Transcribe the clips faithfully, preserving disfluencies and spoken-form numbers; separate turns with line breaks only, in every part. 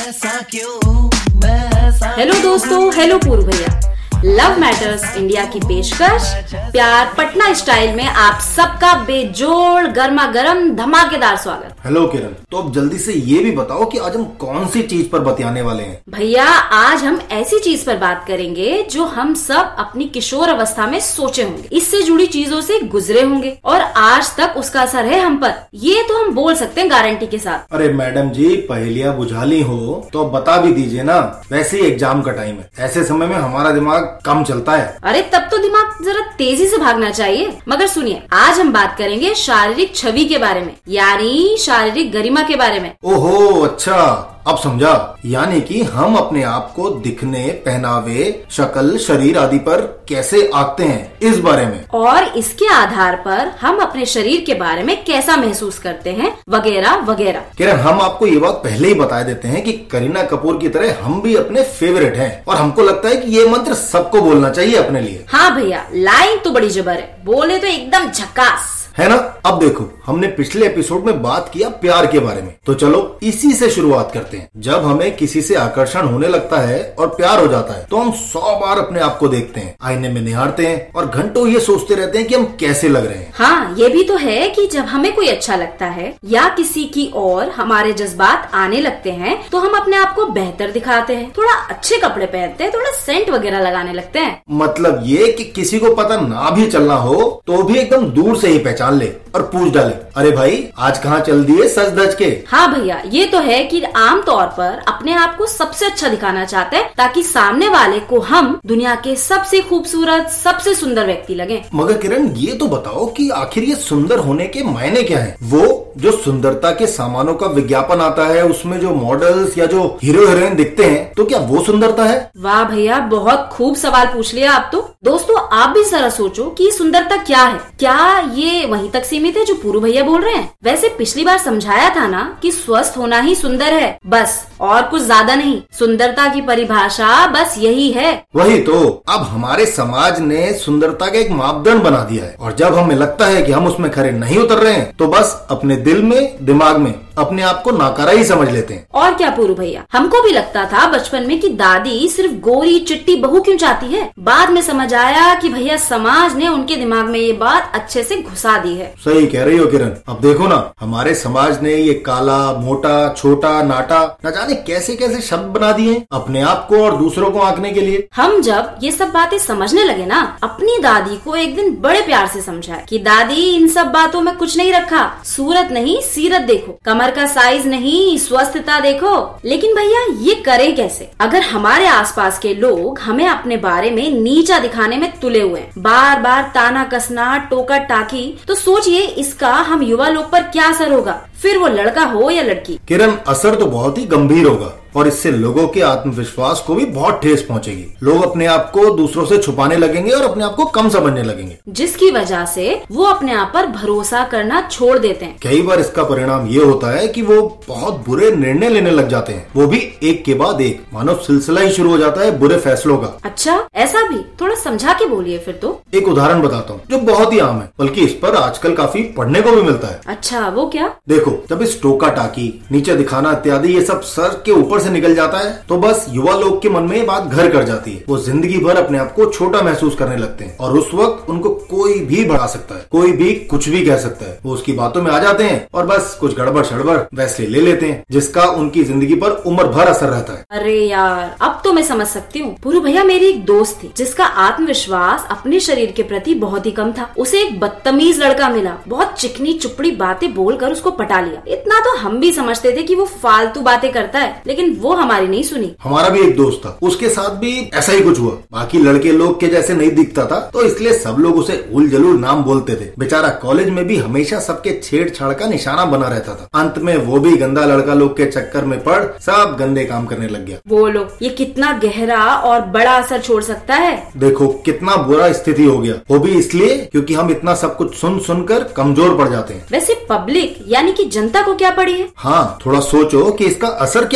ऐसा क्यों, मैं ऐसा
हेलो दोस्तों, हेलो पूर्व भैया। लव मैटर्स इंडिया की पेशकश प्यार पटना स्टाइल में आप सबका बेजोड़ गर्मा गर्म धमाकेदार स्वागत।
हेलो किरण, तो अब जल्दी से ये भी बताओ कि आज हम कौन सी चीज पर बतियाने वाले हैं।
भैया आज हम ऐसी चीज पर बात करेंगे जो हम सब अपनी किशोर अवस्था में सोचे होंगे, इससे जुड़ी चीजों से गुजरे होंगे और आज तक उसका असर है हम पर, ये तो हम बोल सकते हैं गारंटी के साथ।
अरे मैडम जी, पहेलियां बुझा ली हो तो अब बता भी दीजिए ना। वैसे ही एग्जाम का टाइम है, ऐसे समय में हमारा दिमाग कम चलता है।
अरे तब तो दिमाग जरा तेजी से भागना चाहिए। मगर सुनिए, आज हम बात करेंगे शारीरिक छवि के बारे में, यानी शारीरिक गरिमा के बारे में।
ओहो अच्छा, अब समझा। यानी कि हम अपने आप को दिखने, पहनावे, शक्ल, शरीर आदि पर कैसे आंकते हैं, इस बारे में।
और इसके आधार पर हम अपने शरीर के बारे में कैसा महसूस करते हैं, वगैरह वगैरह।
किरण, हम आपको ये बात पहले ही बता देते हैं कि करीना कपूर की तरह हम भी अपने फेवरेट हैं और हमको लगता है कि ये मंत्र सबको बोलना चाहिए अपने लिए।
हाँ भैया, लाइन तो बड़ी जबर है, बोले तो एकदम झकास
है ना। अब देखो, हमने पिछले एपिसोड में बात किया प्यार के बारे में, तो चलो इसी से शुरुआत करते हैं। जब हमें किसी से आकर्षण होने लगता है और प्यार हो जाता है तो हम सौ बार अपने आप को देखते हैं, आईने में निहारते हैं और घंटों ये सोचते रहते हैं कि हम कैसे लग रहे हैं।
हाँ, ये भी तो है कि जब हमें कोई अच्छा लगता है या किसी की और हमारे जज्बात आने लगते हैं तो हम अपने आप को बेहतर दिखाते हैं, थोड़ा अच्छे कपड़े पहनते हैं, थोड़ा सेंट वगैरह लगाने लगते हैं।
मतलब ये कि किसी को पता ना भी चलना हो तो भी एकदम दूर से ही पहचान ले और पूछ डाले, अरे भाई आज कहाँ चल दिए सज धज के।
हाँ भैया, ये तो है कि आम तौर पर अपने आप को सबसे अच्छा दिखाना चाहते हैं ताकि सामने वाले को हम दुनिया के सबसे खूबसूरत, सबसे सुंदर व्यक्ति लगे।
मगर किरण, ये तो बताओ कि आखिर ये सुंदर होने के मायने क्या है? वो जो सुंदरता के सामानों का विज्ञापन आता है, उसमें जो मॉडल्स या जो हीरो हीरोइन दिखते हैं, तो क्या वो सुंदरता है?
वाह भैया, बहुत खूब सवाल पूछ लिया आप तो। दोस्तों आप भी जरा सोचो कि सुंदरता क्या है। क्या ये वहीं तक सीमित है जो पूर्व भैया बोल रहे हैं? वैसे पिछली बार समझाया था ना कि स्वस्थ होना ही सुंदर है, बस और कुछ ज्यादा नहीं। सुंदरता की परिभाषा बस यही है।
वही तो, अब हमारे समाज ने सुंदरता का एक मापदंड बना दिया है और जब हमें लगता है कि हम उसमें खरे नहीं उतर रहे हैं तो बस अपने दिल में, दिमाग में अपने आप को नाकारा ही समझ लेते हैं।
और क्या पूर्व भैया, हमको भी लगता था बचपन में कि दादी सिर्फ गोरी चिट्टी बहू क्यों चाहती है। बाद में समझ आया कि भैया समाज ने उनके दिमाग में ये बात अच्छे से घुसा दी है।
सही कह रही हो किरण। अब देखो ना, हमारे समाज ने ये काला, मोटा, छोटा, नाटा, न जाने कैसे कैसे शब्द बना दिए अपने आप को और दूसरों को आंकने के लिए।
हम जब ये सब बातें समझने लगे ना, अपनी दादी को एक दिन बड़े प्यार से समझाया कि दादी इन सब बातों में कुछ नहीं रखा, सूरत नहीं सीरत देखो, कमर का साइज नहीं स्वस्थता देखो। लेकिन भैया ये करें कैसे अगर हमारे आसपास के लोग हमें अपने बारे में नीचा दिखाने में तुले हुए हैं, बार बार ताना कसना, टोका टाकी। तो सोचिए इसका हम युवा लोग पर क्या असर होगा, फिर वो लड़का हो या लड़की।
किरण, असर तो बहुत ही गंभीर होगा और इससे लोगों के आत्मविश्वास को भी बहुत ठेस पहुंचेगी। लोग अपने आप को दूसरों से छुपाने लगेंगे और अपने आप को कम समझने लगेंगे,
जिसकी वजह से वो अपने आप पर भरोसा करना छोड़ देते हैं।
कई बार इसका परिणाम ये होता है कि वो बहुत बुरे निर्णय लेने लग जाते हैं, वो भी एक के बाद एक, मानो सिलसिला ही शुरू हो जाता है बुरे फैसलों का।
अच्छा, ऐसा भी? थोड़ा समझा के बोलिए फिर तो।
एक उदाहरण बताता हूँ जो बहुत ही आम है, बल्कि इस पर आजकल काफी पढ़ने को भी मिलता है।
अच्छा, वो क्या?
देखो, जब इस टोका टाकी, नीचे दिखाना इत्यादि ये सब सर के ऊपर से निकल जाता है तो बस युवा लोग के मन में ये बात घर कर जाती है। वो जिंदगी भर अपने आप को छोटा महसूस करने लगते हैं और उस वक्त उनको कोई भी बढ़ा सकता है, कोई भी कुछ भी कह सकता है। वो उसकी बातों में आ जाते हैं और बस कुछ गड़बड़ शड़बड़ वैसे ले लेते हैं, जिसका उनकी जिंदगी पर उम्र भर असर रहता है।
अरे यार, अब तो मैं समझ सकती हूँ। पूर्व भैया, मेरी एक दोस्त थी जिसका आत्मविश्वास अपने शरीर के प्रति बहुत ही कम था। उसे एक बदतमीज लड़का मिला, बहुत चिकनी चुपड़ी बातें बोलकर उसको पटा लिया। इतना तो हम भी समझते थे कि वो फालतू बातें करता है, लेकिन वो हमारी नहीं सुनी।
हमारा भी एक दोस्त था, उसके साथ भी ऐसा ही कुछ हुआ। बाकी लड़के लोग के जैसे नहीं दिखता था तो इसलिए सब लोग उसे उल जलूल नाम बोलते थे। बेचारा कॉलेज में भी हमेशा सबके छेड़छाड़ का निशाना बना रहता था। अंत में वो भी गंदा लड़का लोग के चक्कर में पड़ सब गंदे काम करने लग गया।
बोलो, ये कितना गहरा और बड़ा असर छोड़ सकता है।
देखो कितना बुरा स्थिति हो गया, वो भी इसलिए क्योंकि हम इतना सब कुछ सुन सुनकर कमजोर पड़ जाते हैं।
वैसे पब्लिक यानी कि जनता को क्या पड़ी है?
हाँ, थोड़ा सोचो कि इसका असर क्या हो सकता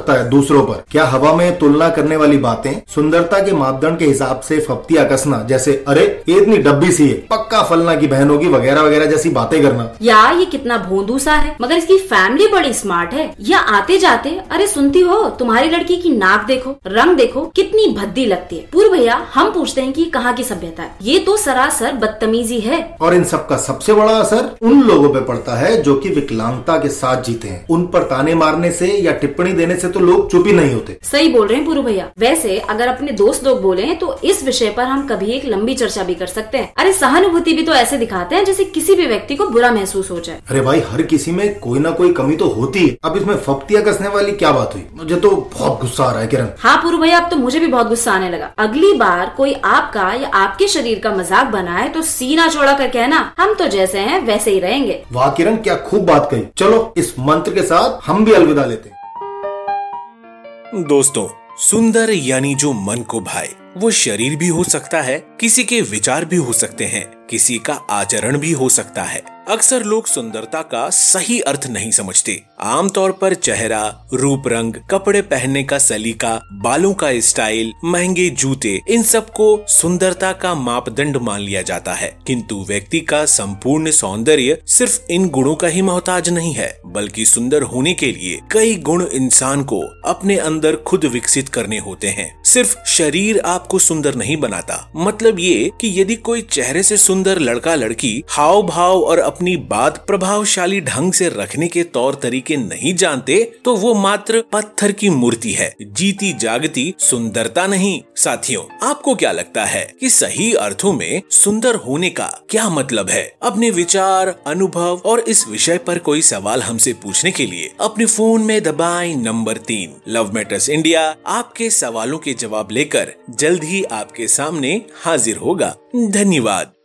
सकता है दूसरों पर। क्या हवा में तुलना करने वाली बातें, सुंदरता के मापदंड के हिसाब से फप्तियां कसना, जैसे अरे ये इतनी डब्बी सी है, पक्का फलना की बहन होगी, वगैरह वगैरह जैसी बातें करना।
या ये कितना भोंदू सा है, मगर इसकी फैमिली बड़ी स्मार्ट है। या आते जाते अरे सुनती हो, तुम्हारी लड़की की नाक देखो, रंग देखो, कितनी भद्दी लगती है। पूर्व भैया, हम पूछते हैं कि कहाँ की सभ्यता है? ये तो सरासर बदतमीजी है।
और इन सब का सबसे बड़ा असर उन लोगों पे पड़ता है जो कि विकलांगता के साथ जीते हैं। उन पर ताने मारने से या टिप्पणी देने से तो लोग चुप ही नहीं होते।
सही बोल रहे हैं पूर्व भैया। वैसे अगर अपने दोस्त लोग बोले तो इस विषय पर हम कभी एक लंबी चर्चा भी कर सकते हैं। अरे सहानुभूति भी तो ऐसे दिखाते हैं जैसे किसी भी व्यक्ति को बुरा महसूस हो जाए।
अरे भाई, हर किसी में कोई ना कोई कमी तो होती है। अब इसमें फप्तियां कसने वाली क्या बात हुई? मुझे तो बहुत गुस्सा आ रहा है किरण।
हाँ पूर्व भैया, अब तो मुझे भी बहुत गुस्सा आने लगा। अगली बार कोई आपका या आपके शरीर का मजाक बनाए तो सीना चौड़ा कर कहना, हम तो जैसे हैं वैसे ही रहेंगे।
वाह किरण, क्या खूब बात कही। चलो इस मंत्र के साथ हम भी अलविदा लेते हैं।
दोस्तों, सुंदर यानी जो मन को भाए। वो शरीर भी हो सकता है, किसी के विचार भी हो सकते हैं, किसी का आचरण भी हो सकता है। अक्सर लोग सुंदरता का सही अर्थ नहीं समझते। आमतौर पर चेहरा, रूप रंग, कपड़े पहनने का सलीका, बालों का स्टाइल, महंगे जूते, इन सब को सुंदरता का मापदंड मान लिया जाता है। किंतु व्यक्ति का संपूर्ण सौंदर्य सिर्फ इन गुणों का ही मोहताज नहीं है, बल्कि सुंदर होने के लिए कई गुण इंसान को अपने अंदर खुद विकसित करने होते हैं। सिर्फ शरीर आपको सुंदर नहीं बनाता। मतलब ये कि यदि कोई चेहरे से सुंदर लड़का लड़की हाव भाव और अपनी बात प्रभावशाली ढंग से रखने के तौर तरीके नहीं जानते, तो वो मात्र पत्थर की मूर्ति है, जीती जागती सुंदरता नहीं। साथियों, आपको क्या लगता है कि सही अर्थों में सुंदर होने का क्या मतलब है? अपने विचार, अनुभव और इस विषय पर कोई सवाल हमसे पूछने के लिए अपने फोन में दबाएं नंबर तीन। लव मैटर्स इंडिया आपके सवालों के जवाब लेकर जल्द ही आपके सामने हाजिर होगा। धन्यवाद।